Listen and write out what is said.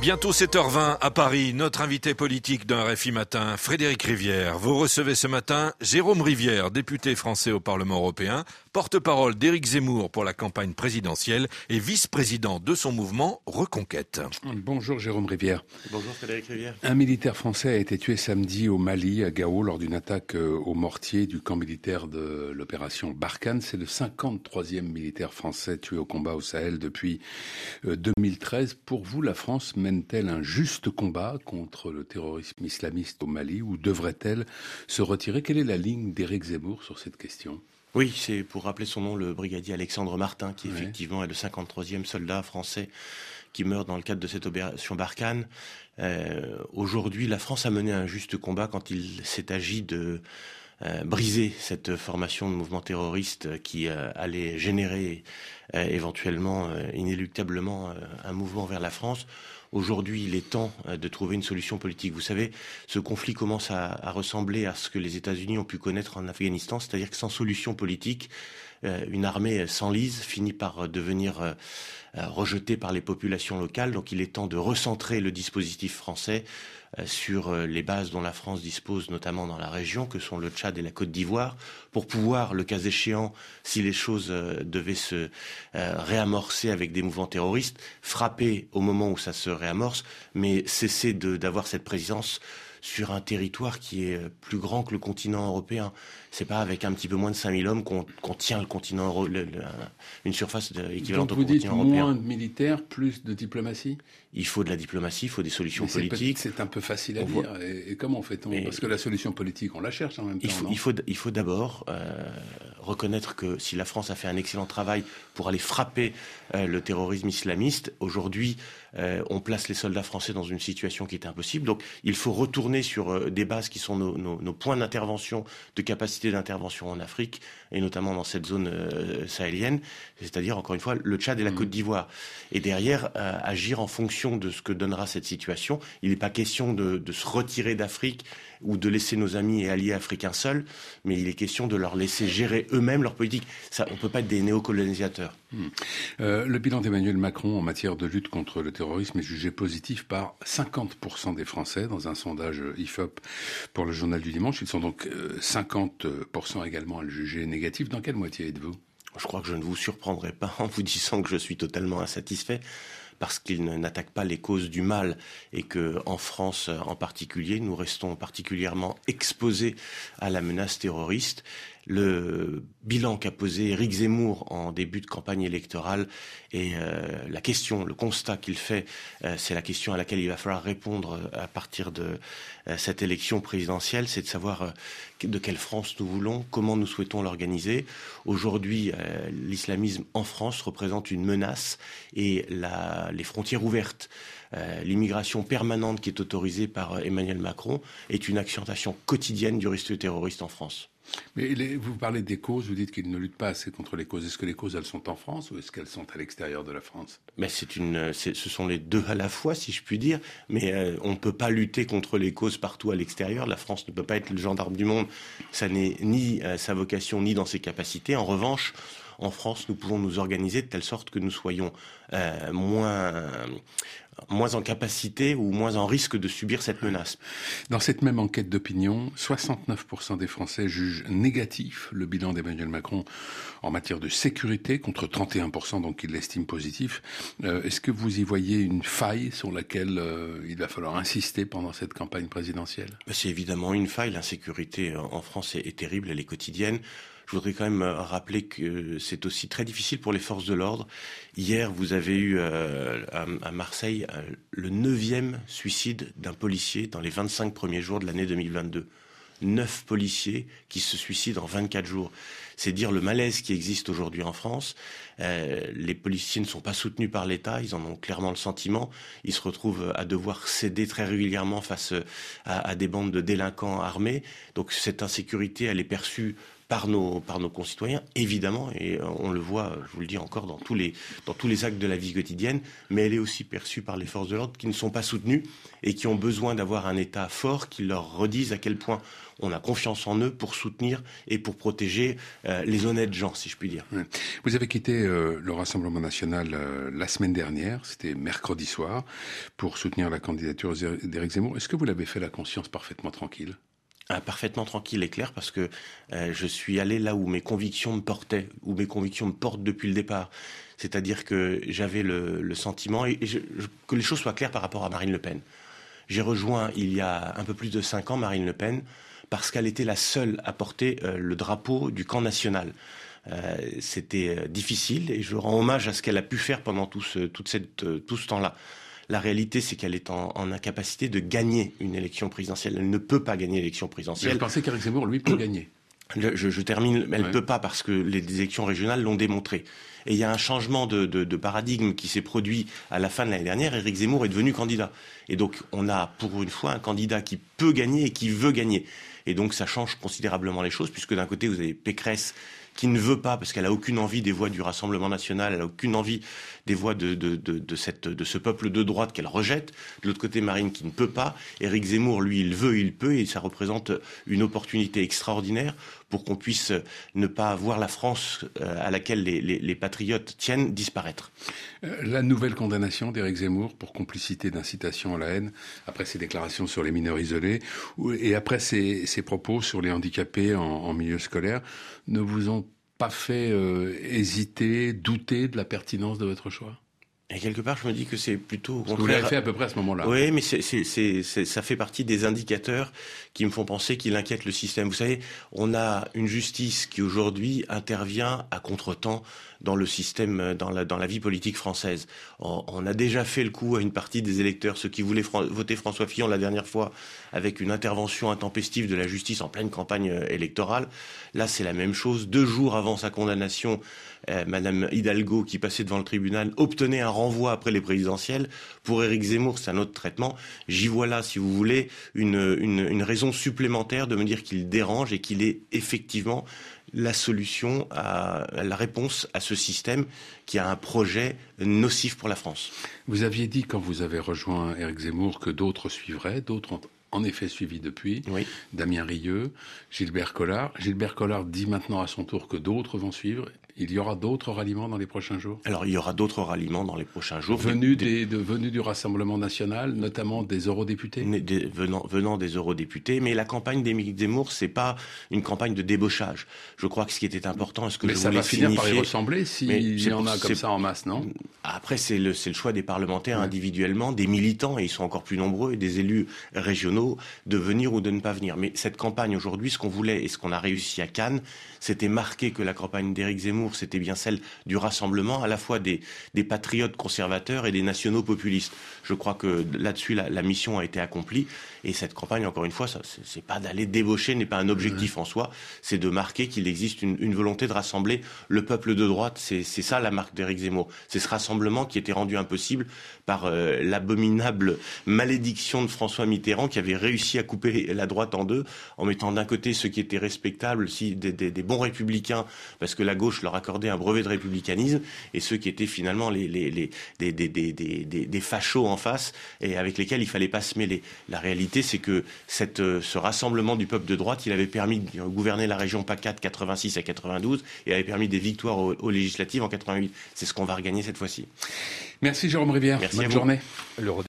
Bientôt 7h20 à Paris, notre invité politique d'un RFI Matin, Frédéric Rivière. Vous recevez ce matin Jérôme Rivière, député français au Parlement européen, porte-parole d'Éric Zemmour pour la campagne présidentielle et vice-président de son mouvement Reconquête. Bonjour Jérôme Rivière. Bonjour Frédéric Rivière. Un militaire français a été tué samedi au Mali, à Gao, lors d'une attaque au mortier du camp militaire de l'opération Barkhane. C'est le 53e militaire français tué au combat au Sahel depuis 2013. Pour vous, la France mène-t-elle un juste combat contre le terrorisme islamiste au Mali ou devrait-elle se retirer? Quelle est la ligne d'Éric Zemmour sur cette question? Oui, c'est pour rappeler son nom, le brigadier Alexandre Martin, qui effectivement est le 53e soldat français qui meurt dans le cadre de cette opération Barkhane. Aujourd'hui, la France a mené un juste combat quand il s'est agi de briser cette formation de mouvement terroriste qui allait générer éventuellement, inéluctablement, un mouvement vers la France. Aujourd'hui, il est temps de trouver une solution politique. Vous savez, ce conflit commence à ressembler à ce que les États-Unis ont pu connaître en Afghanistan, c'est-à-dire que sans solution politique, une armée s'enlise, finit par devenir rejetée par les populations locales. Donc il est temps de recentrer le dispositif français sur les bases dont la France dispose, notamment dans la région, que sont le Tchad et la Côte d'Ivoire, pour pouvoir, le cas échéant, si les choses devaient se réamorcer avec des mouvements terroristes, frapper au moment où ça se réamorce, mais cesser d'avoir cette présence sur un territoire qui est plus grand que le continent européen. C'est pas avec un petit peu moins de 5000 hommes qu'on tient le continent une surface équivalente au continent européen. Donc vous dites moins de militaires, plus de diplomatie? Il faut de la diplomatie, il faut des solutions politiques. C'est un peu facile à dire. Et comment fait-on? Parce que la solution politique, on la cherche en même temps. Il faut d'abord reconnaître que si la France a fait un excellent travail pour aller frapper le terrorisme islamiste, aujourd'hui, on place les soldats français dans une situation qui est impossible. Donc il faut retourner sur des bases qui sont nos points d'intervention, de capacité d'intervention en Afrique, et notamment dans cette zone sahélienne, c'est-à-dire, encore une fois, le Tchad et la Côte d'Ivoire. Et derrière, agir en fonction de ce que donnera cette situation. Il n'est pas question de se retirer d'Afrique ou de laisser nos amis et alliés africains seuls, mais il est question de leur laisser gérer eux-mêmes leur politique. Ça, on ne peut pas être des néocolonisateurs. Le bilan d'Emmanuel Macron en matière de lutte contre le terrorisme est jugé positif par 50% des Français dans un sondage IFOP pour le Journal du Dimanche. Ils sont donc 50% également à le juger négatif. Dans quelle moitié êtes-vous? Je crois que je ne vous surprendrai pas en vous disant que je suis totalement insatisfait, parce qu'il n'attaque pas les causes du mal et que, en France en particulier, nous restons particulièrement exposés à la menace terroriste. Le bilan qu'a posé Éric Zemmour en début de campagne électorale et la question, le constat qu'il fait, c'est la question à laquelle il va falloir répondre à partir de cette élection présidentielle, c'est de savoir de quelle France nous voulons, comment nous souhaitons l'organiser. Aujourd'hui, l'islamisme en France représente une menace et les frontières ouvertes, l'immigration permanente qui est autorisée par Emmanuel Macron est une accentuation quotidienne du risque terroriste en France. Mais vous parlez des causes, vous dites qu'ils ne luttent pas assez contre les causes. Est-ce que les causes, elles sont en France ou est-ce qu'elles sont à l'extérieur de la France? Mais ce sont les deux à la fois, si je puis dire. Mais on ne peut pas lutter contre les causes partout à l'extérieur. La France ne peut pas être le gendarme du monde. Ça n'est ni sa vocation, ni dans ses capacités. En revanche, en France, nous pouvons nous organiser de telle sorte que nous soyons moins en capacité ou moins en risque de subir cette menace. Dans cette même enquête d'opinion, 69% des Français jugent négatif le bilan d'Emmanuel Macron en matière de sécurité, contre 31% donc ils l'estiment positif. Est-ce que vous y voyez une faille sur laquelle il va falloir insister pendant cette campagne présidentielle? C'est évidemment une faille. L'insécurité en France est terrible, elle est quotidienne. Je voudrais quand même rappeler que c'est aussi très difficile pour les forces de l'ordre. Hier, vous avez eu à Marseille le 9e suicide d'un policier dans les 25 premiers jours de l'année 2022. 9 policiers qui se suicident en 24 jours. C'est dire le malaise qui existe aujourd'hui en France. Les policiers ne sont pas soutenus par l'État, ils en ont clairement le sentiment. Ils se retrouvent à devoir céder très régulièrement face à des bandes de délinquants armés. Donc cette insécurité, elle est perçue par nos concitoyens, évidemment, et on le voit, je vous le dis encore, dans tous les actes de la vie quotidienne, mais elle est aussi perçue par les forces de l'ordre qui ne sont pas soutenues et qui ont besoin d'avoir un État fort qui leur redise à quel point on a confiance en eux pour soutenir et pour protéger les honnêtes gens, si je puis dire. Vous avez quitté le Rassemblement national la semaine dernière, c'était mercredi soir, pour soutenir la candidature d'Éric Zemmour. Est-ce que vous l'avez fait la conscience parfaitement tranquille ? Parfaitement tranquille et clair, parce que je suis allé là où mes convictions me portaient, où mes convictions me portent depuis le départ. C'est-à-dire que j'avais le sentiment, que les choses soient claires par rapport à Marine Le Pen. J'ai rejoint il y a un peu plus de 5 ans Marine Le Pen, parce qu'elle était la seule à porter le drapeau du camp national. C'était difficile, et je rends hommage à ce qu'elle a pu faire pendant tout ce temps-là. La réalité, c'est qu'elle est en incapacité de gagner une élection présidentielle. Elle ne peut pas gagner l'élection présidentielle. Je pensais qu'Éric Zemmour, lui, peut gagner. Je termine. Elle ne peut pas, parce que les élections régionales l'ont démontré. Et il y a un changement de paradigme qui s'est produit à la fin de l'année dernière. Éric Zemmour est devenu candidat. Et donc, on a pour une fois un candidat qui peut gagner et qui veut gagner. Et donc, ça change considérablement les choses, puisque d'un côté, vous avez Pécresse qui ne veut pas, parce qu'elle a aucune envie des voix du Rassemblement national, elle a aucune envie des voix de ce peuple de droite qu'elle rejette. De l'autre côté, Marine qui ne peut pas. Éric Zemmour, lui, il veut, il peut, et ça représente une opportunité extraordinaire pour qu'on puisse ne pas voir la France à laquelle les patriotes tiennent disparaître. La nouvelle condamnation d'Éric Zemmour pour complicité d'incitation à la haine, après ses déclarations sur les mineurs isolés, et après ses propos sur les handicapés en milieu scolaire, ne vous ont pas fait hésiter, douter de la pertinence de votre choix ? Et quelque part, je me dis que c'est plutôt au contraire. Vous l'avez fait à peu près à ce moment-là. Oui, mais ça fait partie des indicateurs qui me font penser qu'il inquiète le système. Vous savez, on a une justice qui aujourd'hui intervient à contretemps dans le système, dans la vie politique française. On a déjà fait le coup à une partie des électeurs, ceux qui voulaient voter François Fillon la dernière fois, avec une intervention intempestive de la justice en pleine campagne électorale. Là, c'est la même chose. 2 jours avant sa condamnation, Madame Hidalgo, qui passait devant le tribunal, obtenait un renvoi après les présidentielles. Pour Éric Zemmour, c'est un autre traitement. J'y vois là, si vous voulez, une raison supplémentaire de me dire qu'il dérange et qu'il est effectivement la solution, la réponse à ce système qui a un projet nocif pour la France. Vous aviez dit, quand vous avez rejoint Éric Zemmour, que d'autres suivraient. D'autres ont en effet suivi depuis. Oui. Damien Rieu, Gilbert Collard. Gilbert Collard dit maintenant à son tour que d'autres vont suivre. Il y aura d'autres ralliements dans les prochains jours ? Alors, il y aura d'autres ralliements dans les prochains jours. Venus du Rassemblement national, notamment des eurodéputés ? Venant des eurodéputés. Mais la campagne d'Éric Zemmour, c'est pas une campagne de débauchage. Je crois que ce qui était important, ce que je voulais signifier... Mais ça va finir par y ressembler s'il y en a comme ça en masse, non ? Après, c'est le choix des parlementaires individuellement, des militants, et ils sont encore plus nombreux, et des élus régionaux, de venir ou de ne pas venir. Mais cette campagne aujourd'hui, ce qu'on voulait et ce qu'on a réussi à Cannes, c'était marquer que la campagne d'Éric Zemmour, c'était bien celle du rassemblement, à la fois des patriotes conservateurs et des nationaux populistes. Je crois que là-dessus, la mission a été accomplie. Et cette campagne, encore une fois, c'est pas d'aller débaucher, n'est pas un objectif en soi. C'est de marquer qu'il existe une volonté de rassembler le peuple de droite. C'est ça la marque d'Éric Zemmour. C'est ce rassemblement qui était rendu impossible par l'abominable malédiction de François Mitterrand, qui avait réussi à couper la droite en deux, en mettant d'un côté ceux qui étaient respectables, des bons républicains, parce que la gauche leur accordait un brevet de républicanisme, et ceux qui étaient finalement des fachos en face, et avec lesquels il fallait pas se mêler. La réalité, c'est que ce rassemblement du peuple de droite, il avait permis de gouverner la région PACA de 86 à 92, et avait permis des victoires aux législatives en 88. C'est ce qu'on va regagner cette fois-ci. Merci Jérôme Rivière. Merci. Bonne journée.